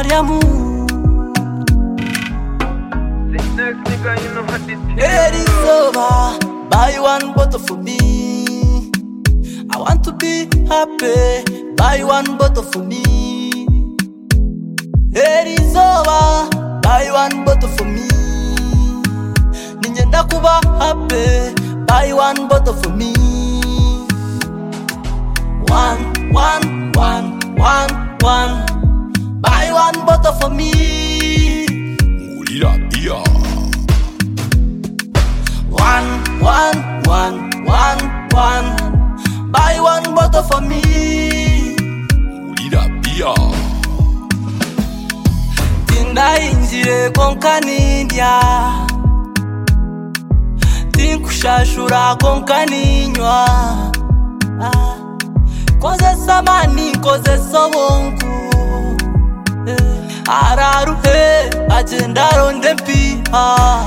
Mariamu. Next nigga, you know what it is. It is over. Buy one bottle for me. I want to be happy. Buy one bottle for me. It is over. Buy one bottle for me. Ninjenda kuba happy. Buy one bottle for me. One. Buy one bottle for me. Mulira beer. One. Buy one bottle for me. Mulira beer. Tinda injire konka nindya, tinkushashura konka ninywa. Koze samani koze sobonku, araruhe agenda ronde mpiha.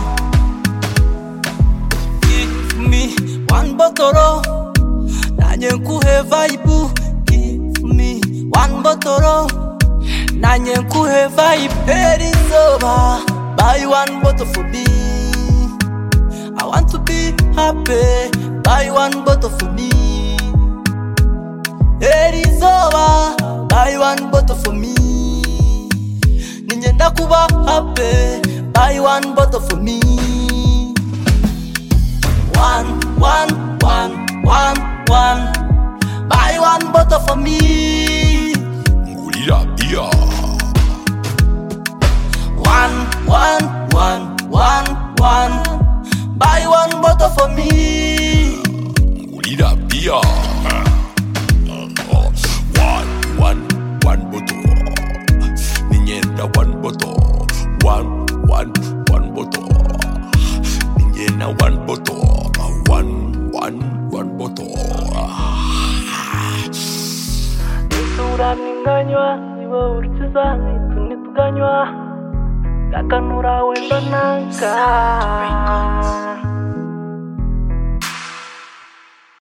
Give me one bottle, nanye nkuhe vibe. Give me one bottle, nanye nkuhe vibe. It is over. Buy one bottle for me. I want to be happy. Buy one bottle for me. It is over. Buy one bottle for me. Ninjenda kuba happy. Buy one bottle for me. One. Buy one bottle for me. Mulira beer. One. Buy one bottle for me. Mulira beer. One bottle. Ninyenda one bottle. One bottle. Ninyenda one bottle. One bottle. Isura ninganywa, niwe urukiza nituganywa. Gakanura wendo nanka.